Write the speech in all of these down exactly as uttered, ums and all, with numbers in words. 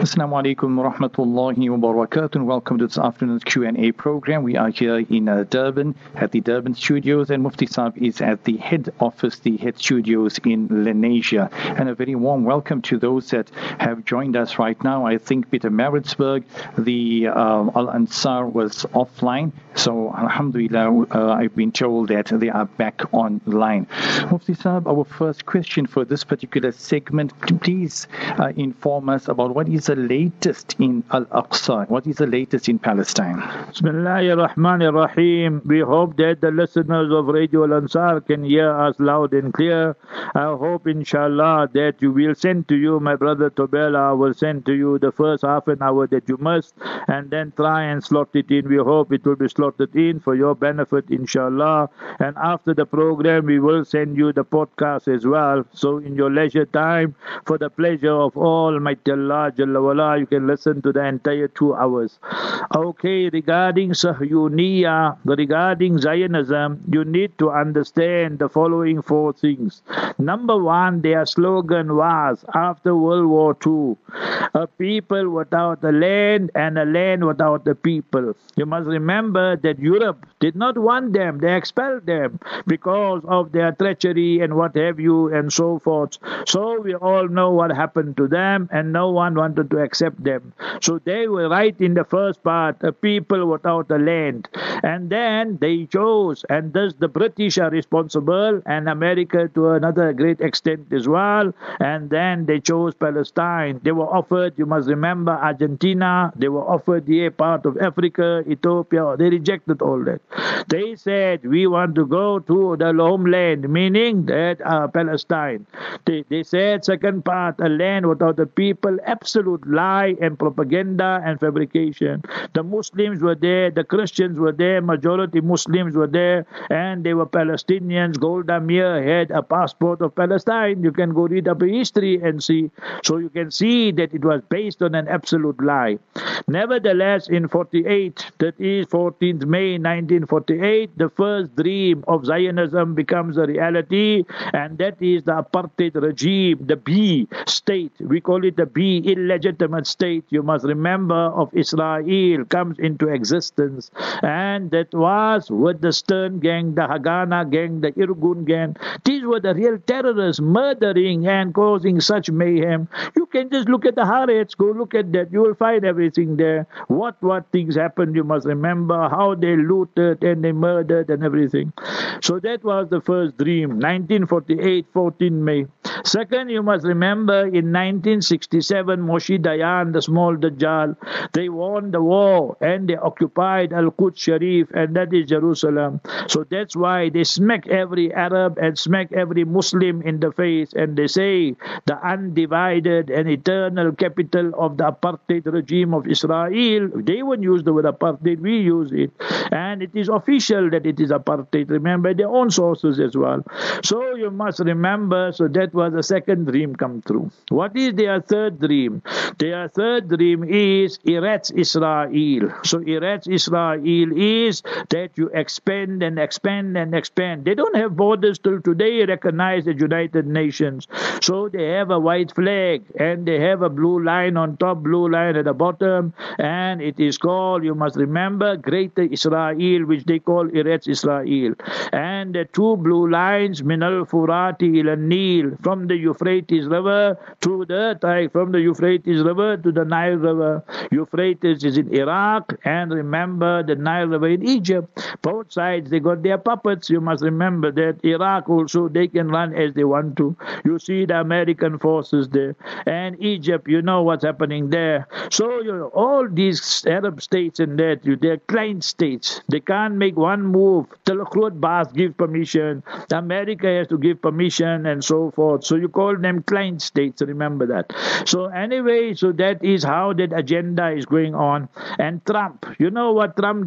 Assalamu alaikum wa rahmatullahi wa barakatuh. Welcome to this afternoon's Q and A program. We are here in uh, Durban at the Durban studios, and Mufti Saab is at the head office, the head studios in Lenasia. And a very warm welcome to those that have joined us right now. I think Peter Maritzburg, the uh, Al Ansar was offline. So alhamdulillah, uh, I've been told that they are back online. Mufti Saab, our first question for this particular segment, please uh, inform us about what is the latest in Al-Aqsa? What is the latest in Palestine? Bismillahir Rahmanir Rahim. We hope that the listeners of Radio Al-Ansar can hear us loud and clear. I hope, inshallah, that you will send to you, my brother Tobela will send to you the first half an hour that you must, and then try and slot it in. We hope it will be slotted in for your benefit, inshallah. And after the program, we will send you the podcast as well. So in your leisure time, for the pleasure of Almighty Allah, Jalla wala, you can listen to the entire two hours. Okay, regarding Sahyuniya, regarding Zionism, you need to understand the following four things. Number one, their slogan was, after World War Two, a people without a land and a land without a people. You must remember that Europe did not want them. They expelled them because of their treachery and what have you and so forth. So we all know what happened to them, and no one wanted to accept them. So they were right in the first part, a people without a land. And then they chose, and thus the British are responsible, and America to another great extent as well. And then they chose Palestine. They were offered, you must remember, Argentina. They were offered the part of Africa, Ethiopia. They rejected all that. They said, we want to go to the homeland, meaning that uh, Palestine. They, they said, second part, a land without a people, absolute lie and propaganda and fabrication. The Muslims were there, the Christians were there, majority Muslims were there, and they were Palestinians. Golda Meir had a passport of Palestine. You can go read up history and see. So you can see that it was based on an absolute lie. Nevertheless, in forty-eight, that is fourteenth May nineteen forty-eight, the first dream of Zionism becomes a reality, and that is the apartheid regime, the B state. We call it the B, illegitimate state. You must remember, of Israel comes into existence, and that was with the Stern gang, the Haganah gang, the Irgun gang. These were the real terrorists, murdering and causing such mayhem. You can just look at the Haaretz, go look at that, you will find everything there. What what things happened, you must remember, how they looted and they murdered and everything. So that was the first dream, nineteen forty-eight, fourteenth May. Second, you must remember, in nineteen sixty-seven, Moshe Dayan, the small Dajjal, they won the war and they occupied Al-Quds Sharif, and that is Jerusalem. So that's why they smack every Arab and smack every Muslim in the face, and they say the undivided and eternal capital of the apartheid regime of Israel. They won't use the word apartheid, we use it. And it is official that it is apartheid. Remember their own sources as well. So you must remember, so that was the second dream come true. What is their third dream? Their third dream is Eretz Israel. So Eretz Israel is that you expand and expand and expand. They don't have borders till today recognized as United Nations. So they have a white flag and they have a blue line on top, blue line at the bottom, and it is called, you must remember, Greater Israel, which they call Eretz Israel. And the two blue lines, Minal Furati ila Nil, from the Euphrates River to the, from the Euphrates River to the Nile River. Euphrates is in Iraq, and remember the Nile River in Egypt. Both sides, they got their puppets. You must remember that. Iraq also, they can run as they want to. You see the American forces there. And Egypt, you know what's happening there. So you know, all these Arab states and that, they're client states. They can't make one move till Claude Bass gives permission. America has to give permission and so forth. So you call them client states, remember that. So anyway, so that is how that agenda is going on. And Trump, you know what Trump did in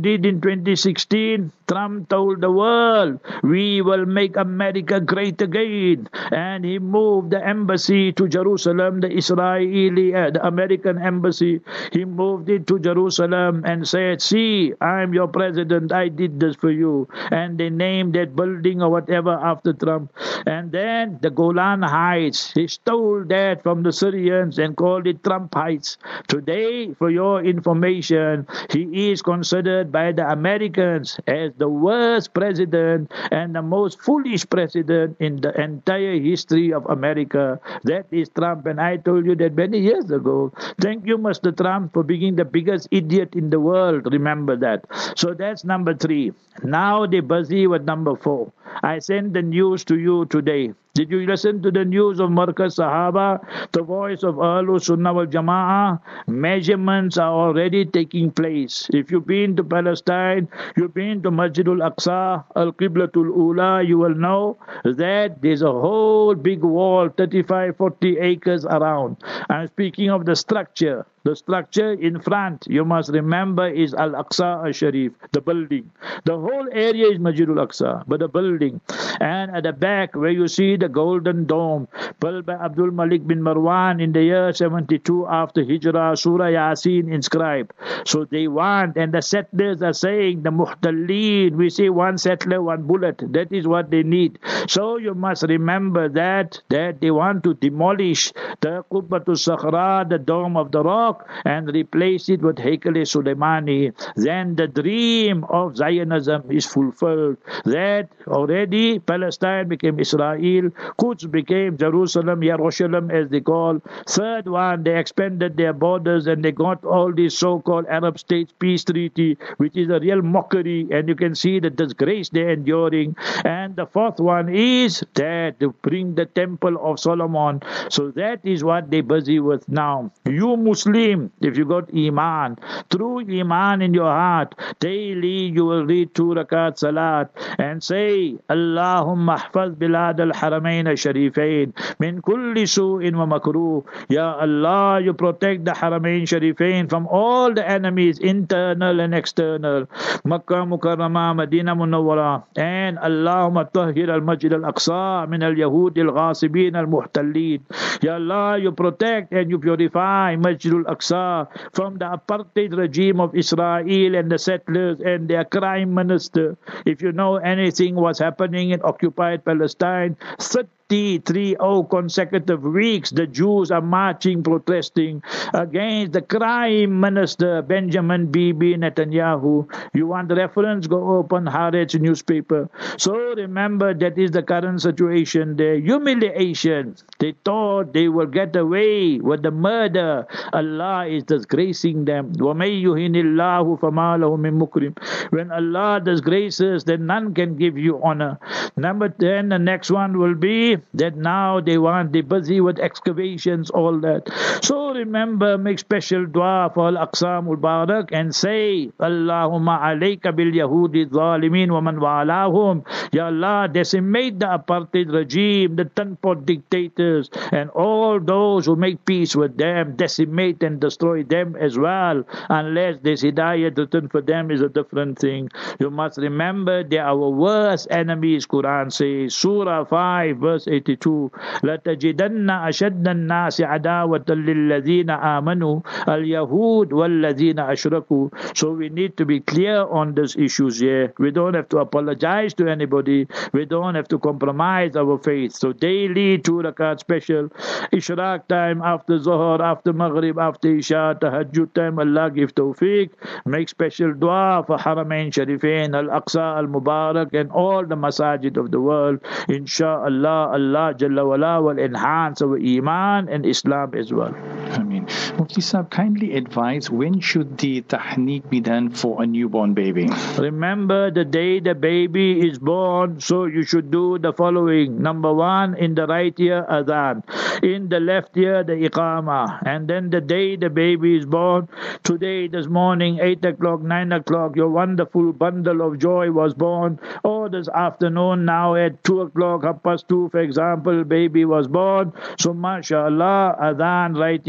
twenty sixteen, Trump told the world, we will make America great again. And he moved the embassy to Jerusalem, the Israeli, uh, the American embassy. He moved it to Jerusalem and said, see, I'm your president. I did this for you. And they named that building or whatever after Trump. And then the Golan Heights, he stole that from the Syrians and called it Trump Heights. Today, for your information, he is considered by the Americans as the worst president and the most foolish president in the entire history of America. That is Trump. And I told you that many years ago. Thank you, Mister Trump, for being the biggest idiot in the world. Remember that. So that's number three. Now they're busy with number four. I sent the news to you today. Did you listen to the news of Markaz Sahaba, the voice of Ahlul Sunnah wal Jama'ah? Measurements are already taking place. If you've been to Palestine, you've been to Masjidul Aqsa, Al-Qiblatul Ula, you will know that there's a whole big wall, thirty-five, forty acres around. I'm speaking of the structure. The structure in front, you must remember, is Al-Aqsa Al-Sharif, the building. The whole area is Masjidul Aqsa, but the building. And at the back, where you see the golden dome, built by Abdul Malik bin Marwan in the year seventy-two after Hijrah, Surah Yasin inscribed. So they want, and the settlers are saying, the Muhtalleen, we say one settler, one bullet. That is what they need. So you must remember that, that they want to demolish the Qubbatul Sakhra, the Dome of the Rock, and replace it with Haikal Sulaimani. Then the dream of Zionism is fulfilled. That already Palestine became Israel, Quds became Jerusalem, Jerusalem as they call. Third one, they expanded their borders and they got all these so-called Arab states peace treaty, which is a real mockery, and you can see the disgrace they're enduring. And the fourth one is that to bring the Temple of Solomon. So that is what they're busy with now. You Muslim, if you got Iman, true Iman in your heart, daily you will read two rakat salat and say, Allahumma ahfaz bilad al-haramain al-sharifain min kulli su'in wa makruh. Ya Allah, you protect the Haramain Sharifain from all the enemies, internal and external. Makkah Mukarramah, Medina Munawwara. And Allahumma tahhir al-Masjid al-Aqsa min al-Yahud al-Ghasibin al-Muhtalleen. Ya Allah, you protect and you purify Masjid al-Aqsa from the apartheid regime of Israel and the settlers and their crime minister. If you know anything what's happening in occupied Palestine, thirty-three oh consecutive weeks, the Jews are marching, protesting against the crime minister, Benjamin Bibi Netanyahu. You want the reference? Go open Haaretz newspaper. So remember, that is the current situation there. Humiliation. They thought they will get away with the murder. Allah is disgracing them. وَمَن يُهِنِ اللَّهُ فَمَا لَهُ مِن مُكْرِمٍ. When Allah disgraces, then none can give you honor. Number ten, the next one will be that now they want, they're busy with excavations, all that. So remember, make special dua for Al-Aqsa Mubarak and say, Allahumma alayka bil Yahudi zalimin wa man walahum. Ya Allah, decimate the apartheid regime, the Tanpot dictators, and all those who make peace with them, decimate and destroy them as well, unless there's hidayah written for them is a different thing. You must remember, they are our worst enemies, Quran says, Surah five, verse eighty-two, لَتَجِدَنَّ أَشَدَّ النَّاسِ عَدَاوَةً لِلَّذِينَ آمَنُوا الْيَهُودُ وَالَّذِينَ أَشْرَكُوا. So we need to be clear on these issues here. We don't have to apologize to anybody. We don't have to compromise our faith. So daily, two rakat special, Ishraq time, after Zohar, after Maghrib, after Isha, Tahajjud time, Allah give tawfiq. Make special dua for Haramain Sharifain, Al-Aqsa Al-Mubarak, and all the masajid of the world. Insha'Allah, Allah Jalla wala will enhance our Iman and Islam as well. Ameen. Mufti Sahib, kindly advise, when should the tahniq be done for a newborn baby? Remember the day the baby is born, so you should do the following. Number one, in the right ear, adhan. In the left ear, the iqamah. And then the day the baby is born, today, this morning, eight o'clock, nine o'clock, your wonderful bundle of joy was born. Or this afternoon, now at two o'clock, half past two, for example, baby was born. So, mashallah, adhan right here,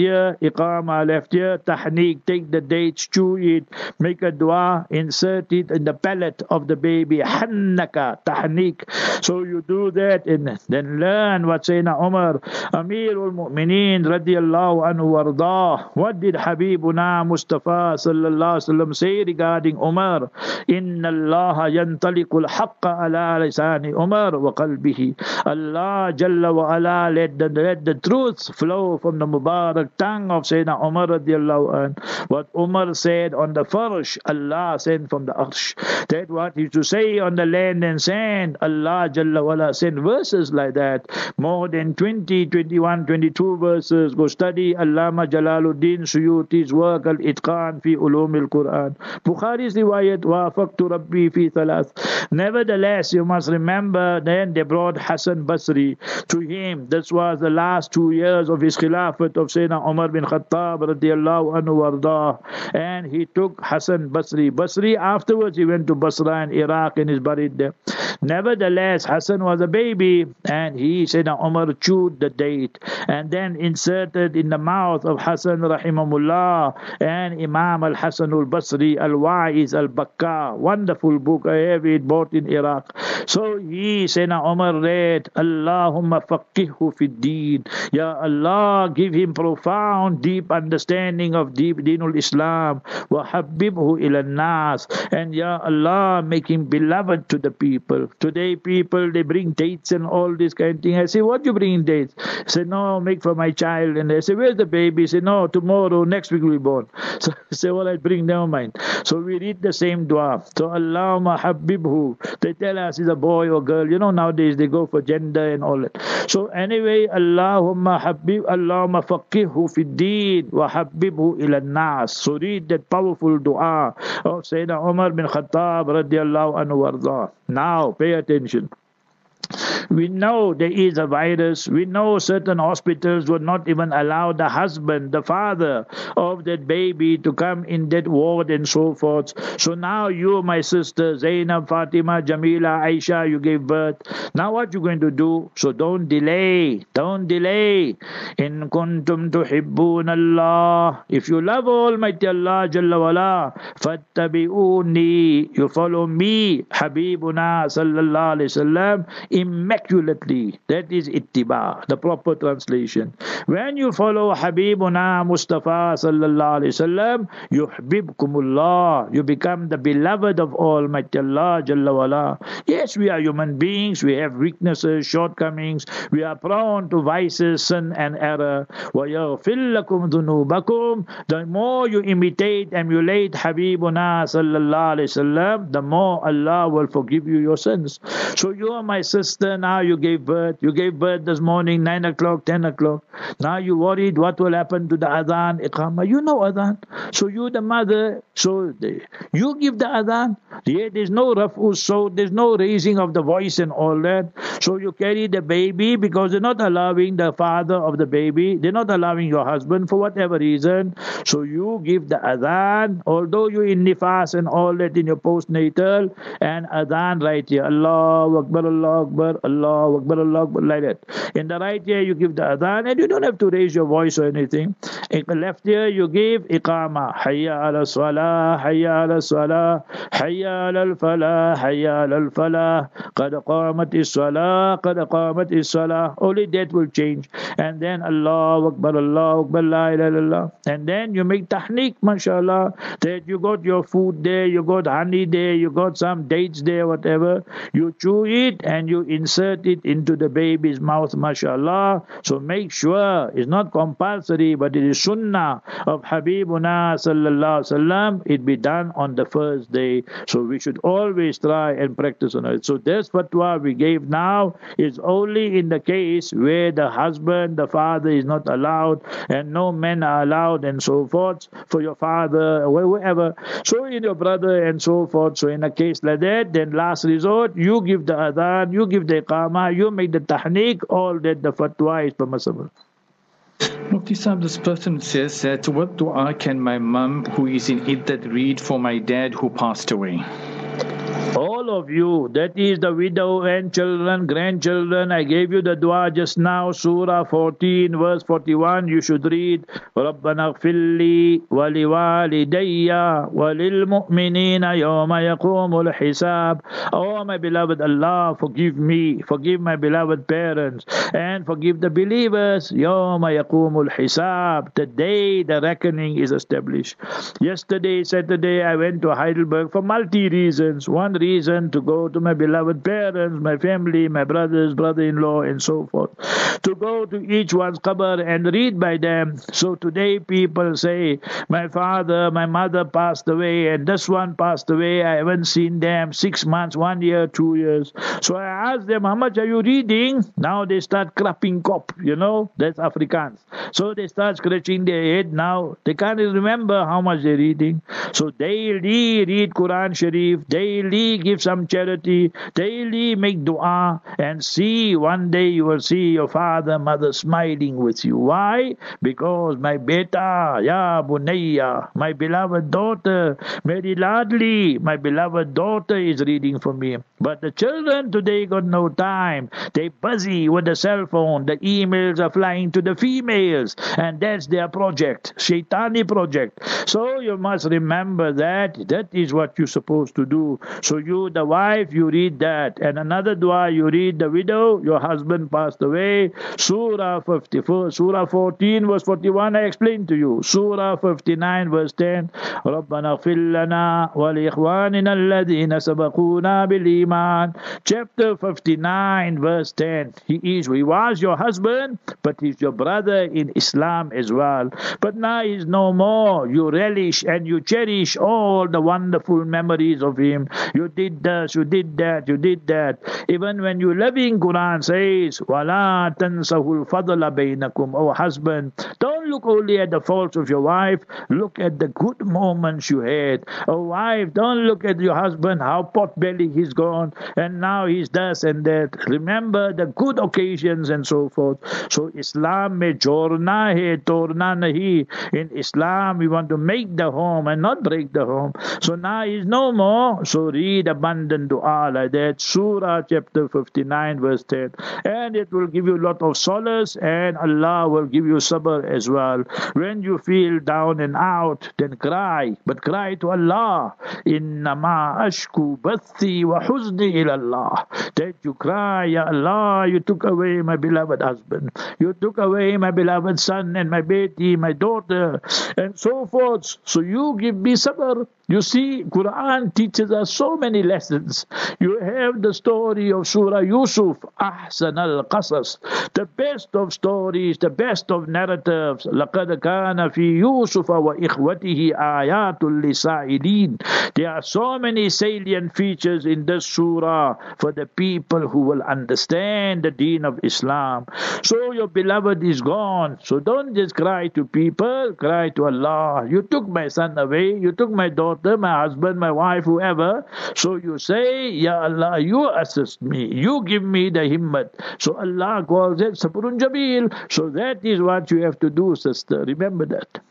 iqama left ear, tahniq, take the dates, chew it, make a dua, insert it in the palate of the baby, hannaka, tahniq. So you do that and then learn what Sayyidina Umar, Amirul Mu'mineen radiyallahu anhu wardah. What did Habibuna Mustafa sallallahu alaihi wasallam say regarding Umar? Inna Allah yantaliqul haqqa ala lisani Umar wa qalbihi. Allah Jalla wa ala let the, let the truth flow from the Mubarak tongue of Sayyidina Umar radiallahu anhu. What Umar said on the farsh, Allah sent from the arsh. That what he used to say on the land and sand, Allah Jalla wa ala sent verses like that. More than twenty, twenty-one, twenty-two verses. Go study Allama Jalaluddin Suyuti's work, Al-Itqan fi Ulum al-Quran. Bukhari's riwayat, Wafaqtu Rabbi fi thalath. Nevertheless, you must remember, then they brought Hassan Basri to him. This was the last two years of his khilafat of Sayyidina Umar bin Khattab radiyallahu anhu wardah. And he took Hassan Basri. Basri, afterwards he went to Basra in Iraq and is buried there. Nevertheless, Hassan was a baby and he, Sayyidina Umar, chewed the date and then inserted in the mouth of Hassan rahimahullah and Imam al-Hasan al-Basri, Al-Wa'iz al-Bakka, wonderful book, I have it, bought in Iraq. So he, Sayyidina Umar, read, Allahumma faqihhu fi deen. Ya Allah, give him profound, deep understanding of deep Deenul Islam. Wa habibhu ila nas. And Ya Allah, make him beloved to the people. Today people, they bring dates and all this kind of thing. I say, what you bring dates? I say, no, make for my child. And they say, where's the baby? I say, no, tomorrow, next week will be born. So I say, well, I bring, never mind. So we read the same dua. So Allahumma habibhu. They tell us he's a boy or girl. You know, nowadays they go for gender and all that. So anyway, Allahumma habib, Allahumma faqihhu fi deen wa habibhu ila nas. So read that powerful dua of Sayyidina Umar bin Khattab radiyallahu anhu wardah. Now, pay attention. We know there is a virus. We know certain hospitals would not even allow the husband, the father of that baby to come in that ward and so forth. So now you, my sister, Zainab, Fatima, Jamila, Aisha, you gave birth. Now what you going to do? So don't delay. Don't delay. In kuntum tuhibbun Allah. If you love Almighty Allah Jalla wala, fattabi'uni. You follow me, Habibuna sallallahu alayhi wasallam, immaculately. That is ittiba, the proper translation. When you follow Habibuna Mustafa sallallahu alayhi wasallam, yuhbibkumullah, you become the beloved of Almighty Allah Jalla wala. Yes, we are human beings, we have weaknesses, shortcomings, we are prone to vices, sin and error. وَيَغْفِرْ لَكُمْ ذُنُوبَكُمْ. The more you imitate, emulate Habibuna sallallahu alayhi wasallam, the more Allah will forgive you your sins. So you are my sister, now you gave birth. You gave birth this morning, nine o'clock, ten o'clock. Now you worried what will happen to the adhan, iqamah. You know adhan. So you the mother, so the, you give the adhan. Yeah, there's no raf'u, so there's no raising of the voice and all that. So you carry the baby because they're not allowing the father of the baby, they're not allowing your husband for whatever reason. So you give the adhan, although you in nifas and all that in your postnatal, and adhan right here, Allahu Akbar, Allahu Akbar, Allahu Akbar, Allahu Akbar, like that. In the right ear you give the adhan and you don't have to raise your voice or anything. In the left ear you give iqama, hayya ala salah, hayya ala salah, hayya ala al-falah, hayya ala al-falah, qad qamat is-salah, qad qamat is-salah. Only that will change. And then Allahu Akbar, Allahu Akbar, la ilaha illallah. And then you make tahniq, mashallah, that you got your food there, you got honey there, you got some dates there, whatever. You chew it and you insert it into the baby's mouth, mashallah. So make sure it's not compulsory, but it is sunnah of Habibuna sallallahu alaihi wasallam. It be done on the first day. So we should always try and practice on it. So this fatwa we gave now is only in the case where the husband, the father is not allowed and no men are allowed and so forth for your father or whoever. So in your brother and so forth. So in a case like that, then last resort, you give the adhan, you give the iqamah, you make the tahniq, all that the fatwa is permissible. Mufti Sahib, this person says that what dua can my mum who is in iddat read for my dad who passed away? All of you, that is the widow and children, grandchildren, I gave you the dua just now, Surah fourteen, verse forty-one, you should read, رَبَّنَا اغْفِرْ لِي وَلِوَالِدَيَّ وَلِلْمُؤْمِنِينَ يَوْمَ يَقُومُ الْحِسَابِ. Oh, my beloved Allah, forgive me, forgive my beloved parents, and forgive the believers, يَوْمَ يَقُومُ الْحِسَابِ, the day the reckoning is established. Yesterday, Saturday, I went to Heidelberg for multi reasons. One reason to go to my beloved parents, my family, my brothers, brother-in-law, and so forth. To go to each one's qabr and read by them. So today people say, my father, my mother passed away, and this one passed away. I haven't seen them six months, one year, two years. So I asked them, how much are you reading? Now they start clapping kop, you know, that's Afrikaans. So they start scratching their head now. They can't remember how much they're reading. So daily read Quran Sharif, daily give some charity, daily make dua, and see, one day you will see your father, mother smiling with you. Why? Because my beta, ya bunayya, my beloved daughter, Mary Ladli, my beloved daughter is reading for me. But the children today got no time. They busy with the cell phone. The emails are flying to the females, and that's their project, Shaitani project. So you must remember that that is what you're supposed to do. So you, the wife, you read that, and another dua you read, the widow, your husband passed away. Surah fifty-four, Surah fourteen, verse forty-one. I explained to you. Surah fifty-nine, verse ten. رَبَّنَا اغْفِرْ لَنَا وَلِإِخْوَانِنَا الَّذِينَ سَبَقُونَا بِالْإِيمَانِ. Chapter fifty-nine, verse ten. He is, he was your husband, but he's your brother in Islam as well. But now he's no more. You relish and you cherish all the wonderful memories of him. You did this, you did that, you did that. Even when you loving Quran says, وَلَا تَنْسَهُ الْفَضْلَ بَيْنَكُمْ. Oh husband, don't look only at the faults of your wife, look at the good moments you had. Oh wife, don't look at your husband, how pot-belly he's gone, and now he's this and that. Remember the good occasions and so forth. So Islam mein jorna hai, torna nahi. In Islam, we want to make the home and not break the home. So now he's no more. So read abundant dua like that. Surah chapter fifty-nine, verse ten. And it will give you a lot of solace, and Allah will give you sabr as well. When you feel down and out, then cry. But cry to Allah. Innama ashku bathi wa huzni ilallah. That you cry, Ya Allah, you took away my beloved husband. You took away my beloved son and my beti, my daughter, and so forth. So you give me sabr. You see, Quran teaches us so many lessons. You have the story of Surah Yusuf, Ahsan al-Qasas, the best of stories, the best of narratives. لَقَدْ كَانَ فِي يُوسُفَ وَإِخْوَتِهِ آيَاتٌ لِسَائِلِينَ. There are so many salient features in this surah for the people who will understand the deen of Islam. So your beloved is gone. So don't just cry to people, cry to Allah. You took my son away, you took my daughter, my husband, my wife, whoever. So you say, Ya Allah, you assist me, you give me the himmat. So Allah calls it Sabrun Jameel. So that is what you have to do, sister. Remember that.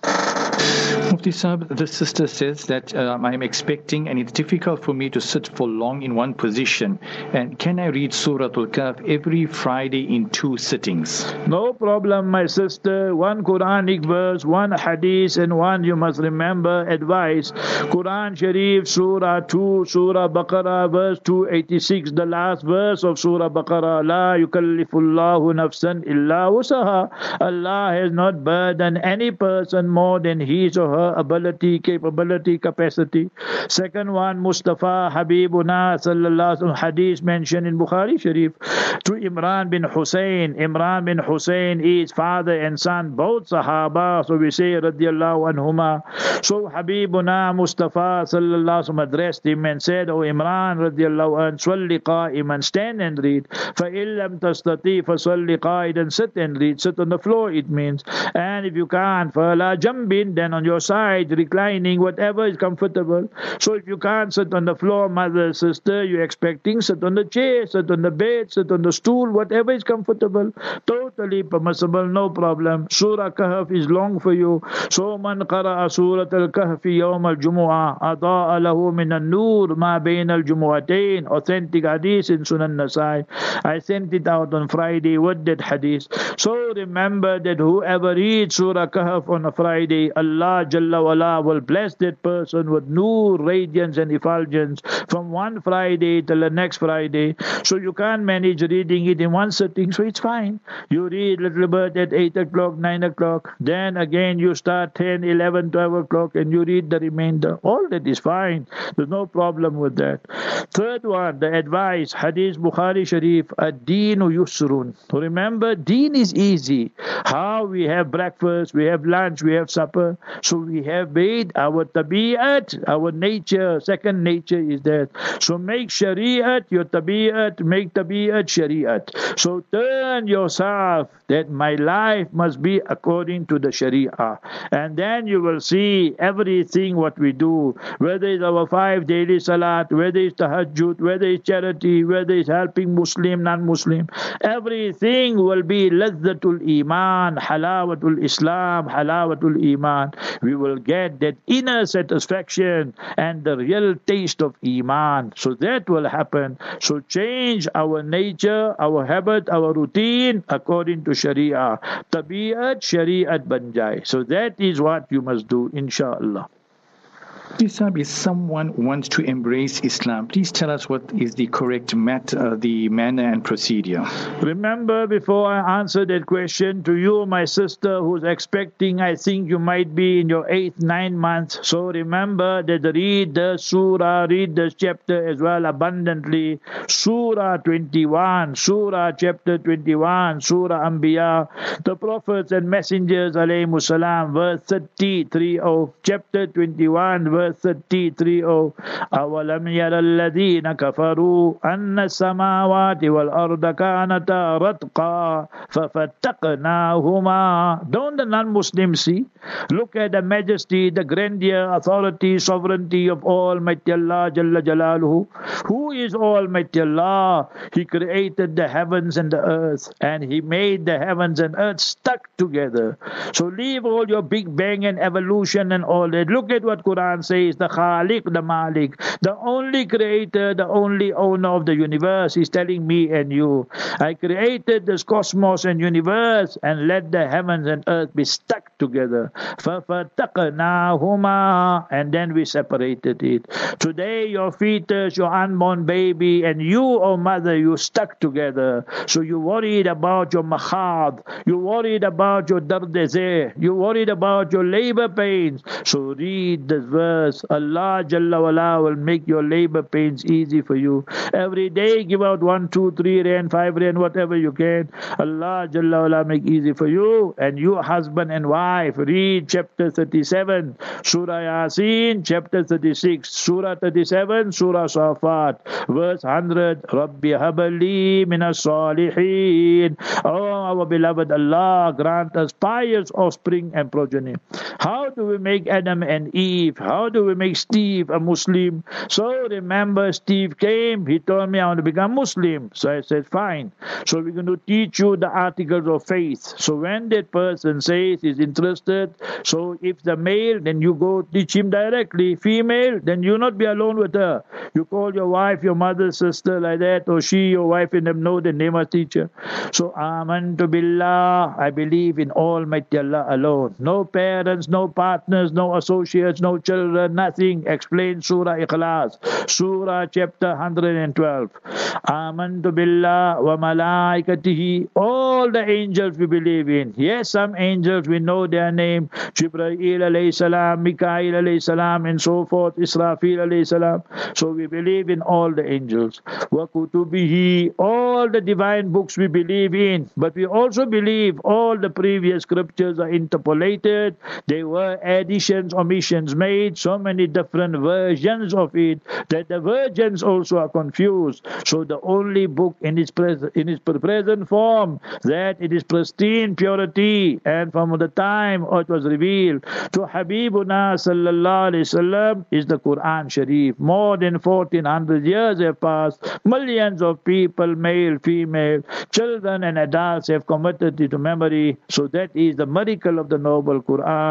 Mufti Sahib, the sister says that um, I'm expecting and it's difficult for me to sit for long in one position. And can I read Surah Al-Kahf every Friday in two sittings? No problem, my sister. One Quranic verse, one hadith, and one, you must remember, advice. Quran Sharif, Surah two, Surah Baqarah, verse two eighty-six, the last verse of Surah Baqarah. La yukallifullahu nafsan illa wusaha. Allah has not burdened any person more than his or her ability, capability, capacity. Second one, Mustafa Habibuna sallallahu alaihi wasallam, hadith mentioned in Bukhari Sharif, to Imran bin Hussein. Imran bin Hussein is father and son, both Sahaba, so we say radiyallahu anhuma. So Habibuna Mustafa sallallahu alaihi wasallam addressed him and said, O Imran radiyallahu anhu, swalli qa'iman, stand and read. فَإِن لَمْ تَسْتَطِيعْ فَصَلِّ قَائِدًا, sit and read. Sit on the floor, it means. And if you can't, فَلَا جَنْبٍ, then on your side, reclining, whatever is comfortable. So if you can't sit on the floor, mother, sister, you're expecting, sit on the chair, sit on the bed, sit on the stool, whatever is comfortable. Totally permissible, no problem. Surah Kahf is long for you. So man qara'a Surat al-kahfi yawm al-jumu'ah adaa lahu min an-nur ma bayna al-jumu'atayn. Authentic hadith in Sunan Nasai. I sent it out on Friday with that hadith. So remember that whoever reads Surah Kahf on a Friday, Allah Jalla wala will bless that person with nur, radiance and effulgence from one Friday till the next Friday. So you can't manage reading it in one sitting, so it's fine. You read little bit at eight o'clock, nine o'clock, then again you start ten, eleven, twelve o'clock and you read the remainder. All that is fine. There's no problem with that. Third one, the advice, Hadith Bukhari Sharif, ad-deenu yusrun. Remember, deen is easy. How we have breakfast, we have lunch, we have supper. So we have made our tabi'at, our nature, second nature is that. So make shari'at your tabi'at, make tabi'at shari'at. So turn yourself that my life must be according to the sharia. And then you will see everything what we do, whether it's our five daily salat, whether it's tahajjud, whether it's charity, whether it's helping Muslim, non-Muslim, everything will be lazzatul iman, halawatul Islam, halawatul iman. We will get that inner satisfaction and the real taste of iman. So that will happen. So change our nature, our habit, our routine according to sharia. Tabi'at, shari'at ban jai. So that is what you must do, inshallah. Sahib, if someone wants to embrace Islam, please tell us what is the correct mat, uh, the manner and procedure. Remember, before I answer that question to you, my sister who's expecting, I think you might be in your eighth, ninth month. So remember that read the surah, read the chapter as well abundantly. Surah twenty-one, Surah chapter twenty-one, Surah Anbiya, the prophets and messengers, alayhimus salam, verse thirty-three, oh, chapter twenty-one, verse thirty-three, oh, أَوَلَمْ يَرَ الَّذِينَ كَفَرُوا أَنَّ السَّمَاوَاتِ وَالْأَرْضَ كَانَتَا رَتْقًا فَفَتَّقْنَاهُمَا. Don't the non-Muslims see? Look at the majesty, the grandeur, authority, sovereignty of Almighty Allah Jalla Jalaluhu. Who is Almighty Allah? He created the heavens and the earth, and He made the heavens and earth stuck together. So leave all your Big Bang and evolution and all that. Look at what Quran says, the Khaliq, the Malik, the only creator, the only owner of the universe is telling me and you, I created this cosmos and universe and let the heavens and earth be stuck together. فَفَتَقْنَاهُمَا, and then we separated it. Today your fetus, your unborn baby, and you, oh mother, you stuck together. So you worried about your makhad, you worried about your dardeze, you worried about your labor pains. So read this verse. Allah Jalla wala will make your labor pains easy for you. Every day give out one, two, three rand, five rand, whatever you can. Allah Jalla wala make easy for you. And you husband and wife, read chapter thirty-seven, Surah Yasin, chapter thirty-six, Surah thirty-seven, Surah Safat, verse one hundred, Rabbi habali minas salihin. Oh, our beloved Allah, grant us pious offspring and progeny. How do we make Adam and Eve? How do we make Steve a Muslim? So remember, Steve came, he told me I want to become Muslim. So I said, fine. So we're going to teach you the articles of faith. So when that person says he's interested, so if the male, then you go teach him directly. Female, then you not be alone with her. You call your wife, your mother, sister, like that, or she, your wife, and them know the name of teacher. So Amantu Billah, I believe in Almighty Allah alone. No parents, no partners, no associates, no children, nothing. Explain Surah Ikhlas, Surah chapter one hundred twelve. Amantu Billah wa malaikatihi. All the angels we believe in. Yes, some angels we know their name. Jibreel alayhi salam, Mikail alayhi salam, and so forth. Israfil alayhi salam. So we believe in all the angels. Wa kutubihi. All the divine books we believe in. But we also believe all the previous scriptures are interpolated. They were additions, omissions made. So many different versions of it that the virgins also are confused. So the only book in its present in its present form, that it is pristine purity, and from the time it was revealed to Habibuna sallallahu alaihi wasallam is the Quran Sharif. More than fourteen hundred years have passed. Millions of people, male, female, children and adults have committed it to memory. So that is the miracle of the noble Quran.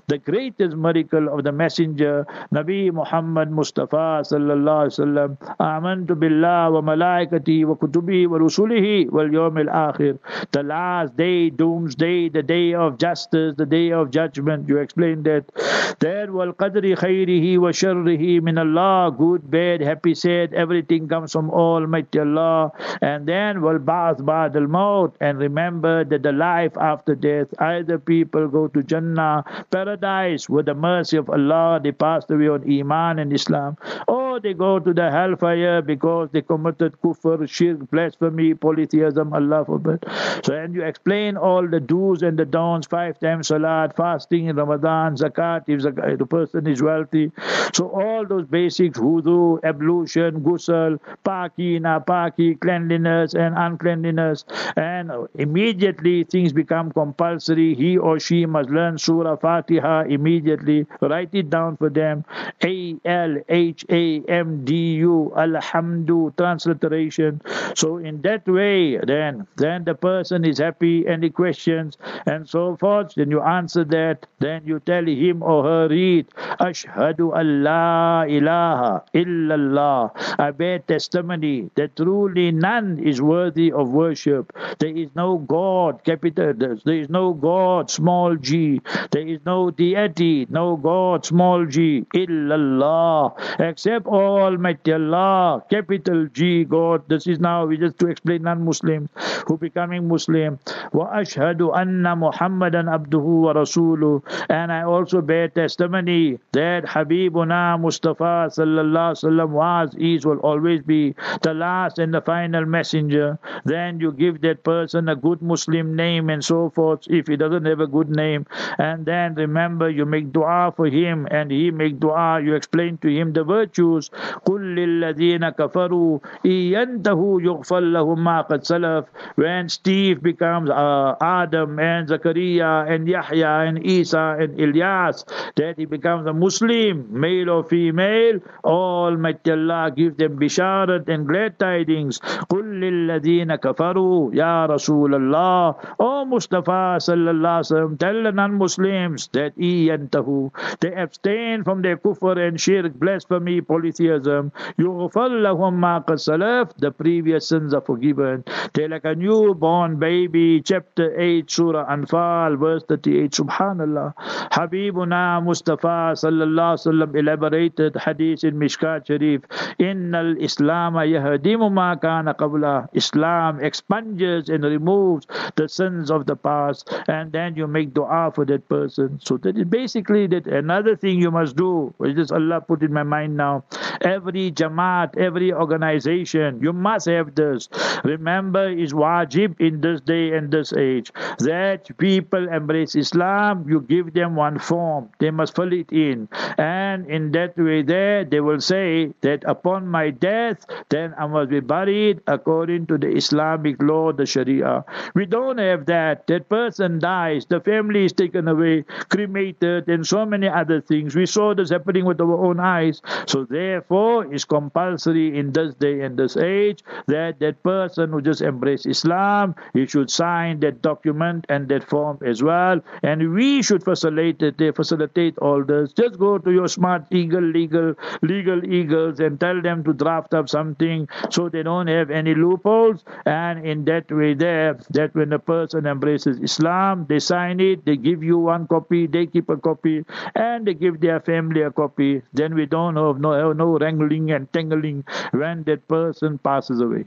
the greatest miracle of the messenger, Nabi Muhammad Mustafa sallallahu alaihi wasallam. Amantu billah wa malaikati wa kutubi wa rusulihi wal yawmil akhir. The last day, doomsday, the day of justice, the day of judgment. You explained that. Then wal qadri khairihi wa sharrihi min Allah. Good, bad, happy, sad, everything comes from Almighty Allah. And then wal ba'ath ba'd al maut. And remember that the life after death, either people go to Jannah, paradise, with the mercy of Allah, they passed away on Iman and Islam, or they go to the hellfire because they committed kufr, shirk, blasphemy, polytheism, Allah forbid. So, and you explain all the do's and the don'ts, five times salat, fasting in Ramadan, zakat, if zakat, the person is wealthy. So all those basics, wudu, ablution, ghusl, paki, napaki, cleanliness and uncleanliness, and immediately things become compulsory. He or she must learn Surah Fatiha immediately. Write it down for them. A L H A M D U, Alhamdu, transliteration. So in that way, then, then the person is happy. Any questions and so forth, then you answer that. Then you tell him or her, read, Ashhadu an la ilaha illallah. I bear testimony that truly none is worthy of worship. There is no God, capital, there is no God, small g. There is no deity, no God, small g, illallah, except Almighty Allah, capital G, God. This is now, we just to explain non-Muslims who becoming Muslim. Wa ashhadu anna Muhammadan abduhu wa rasuluh. And I also bear testimony that Habibuna Mustafa sallallahu alaihi wasallam was, is, will always be the last and the final messenger. Then you give that person a good Muslim name and so forth, if he doesn't have a good name. And then remember, you make dua for him and he make dua. You explain to him the virtues. قُلْ لِلَّذِينَ كَفَرُوا إِيَنْتَهُ يُغْفَرْ لَهُمْ مَا قَدْ سَلَفْ. When Steve becomes uh, Adam and Zakaria and Yahya and Isa and Ilyas, that he becomes a Muslim, male or female, Almighty Allah give them bisharat and glad tidings. قُلْ لِلَّذِينَ كَفَرُوا يَا رَسُولَ اللَّهِ. O Mustafa sallallahu alaihi wasallam, tell the non-Muslims that iyantahu, they abstain from their kufr and shirk, blasphemy, polytheism. Yughfar lahum ma qad salaf, the previous sins are forgiven. They're like a newborn baby. Chapter eight, Surah Anfal, verse thirty-eight. Subhanallah. Habibuna Mustafa sallallahu alaihi wasallam elaborated hadith in Mishkat Sharif. Innal Islam yahdimu ma kana qabla. Islam expunges and removes the sins of the past, and then you make dua for that person. So that is basically that. Another thing you must do, which is Allah put in my mind now, every jamaat, every organization, you must have this. Remember, is wajib in this day and this age, that people embrace Islam, you give them one form, they must fill it in, and in that way there, they will say that upon my death, then I must be buried according to the Islamic law, the Sharia. We don't have that. That person dies, the family is taken away, cremated, and so many other things. We saw this happening with our own eyes. So therefore, it's compulsory in this day and this age that that person who just embraced Islam, he should sign that document and that form as well. And we should facilitate it, facilitate all this. Just go to your smart eagle, legal, legal eagles, and tell them to draft up something so they don't have any loopholes. And in that way there, that when a person embraces Islam, they sign it, they give you one copy, they keep a copy, and they give their family a copy. Then we don't have no, have no wrangling and tangling when that person passes away.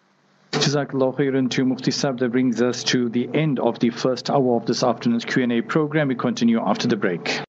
Jazakallah khairan to Mufti Sahib. That brings us to the end of the first hour of this afternoon's Q and A program. We continue after the break.